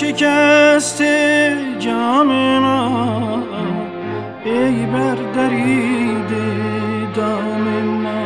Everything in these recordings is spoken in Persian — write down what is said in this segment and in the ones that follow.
شکست جام ما، ای بردریده دام ما.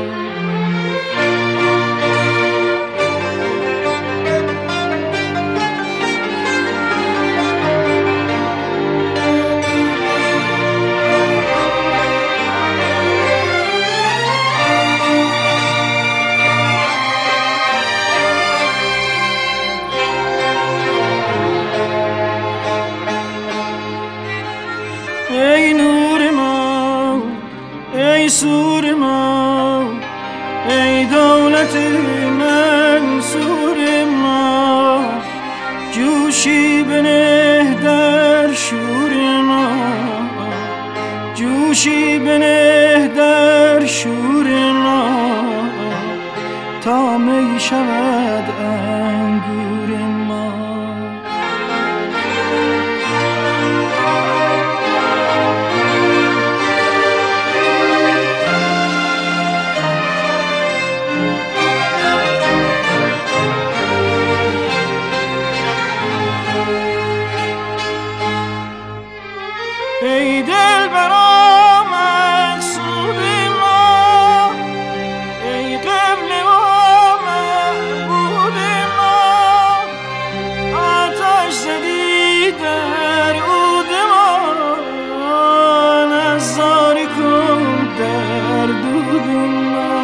ای نور ما، ای سور ما، ای دولت منصور ما، جوشی بنه در شور ما، جوشی بنه در شور ما، تا می شود انگور ما. ای دلبرا مقصود ما، ای قبله و معبود ما، آتش زدی در عود ما، نظاره کن در دود ما.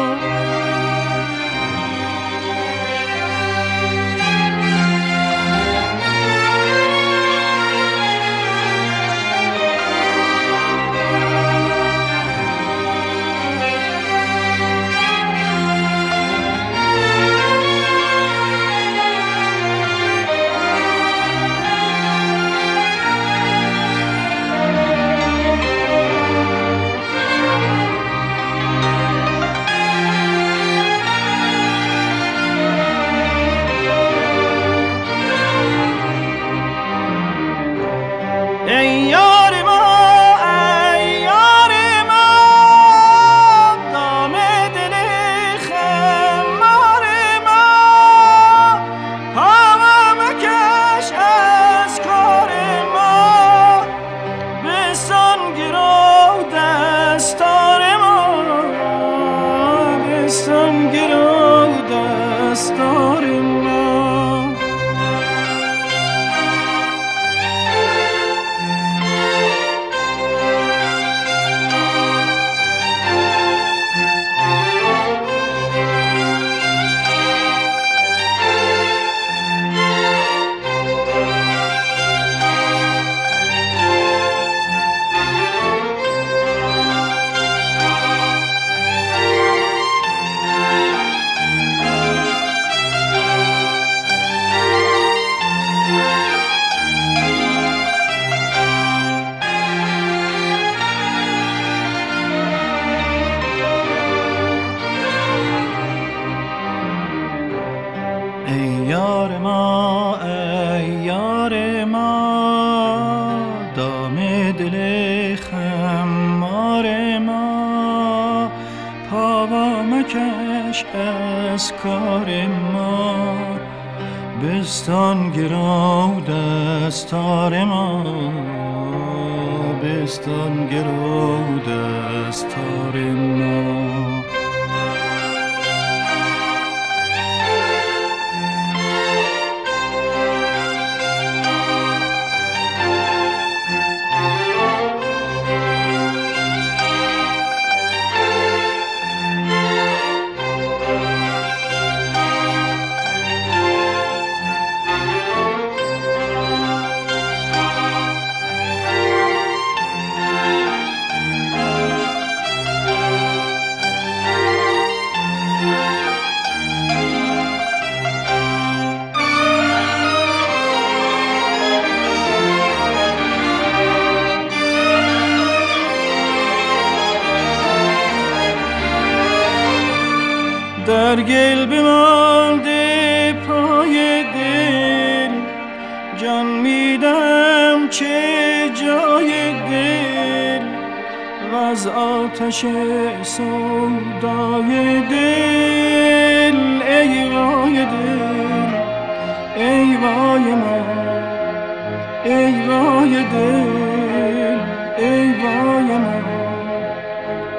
ای یار ما، ای یار ما، دام دل خمار ما، پا مکش از کار ما، بستان گرو دستار ما، بستان گرو دستار ما. ای یار ما، ای یار ما، دام دل خمار ما، پا مکش از کار ما، بستان گرو دستار ما، بستان گرو دستار ما. در گل بمانده پای دل، جان میدم چه جای دل، و از آتش سودای دل. ای وای دل، ای وای من،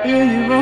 ای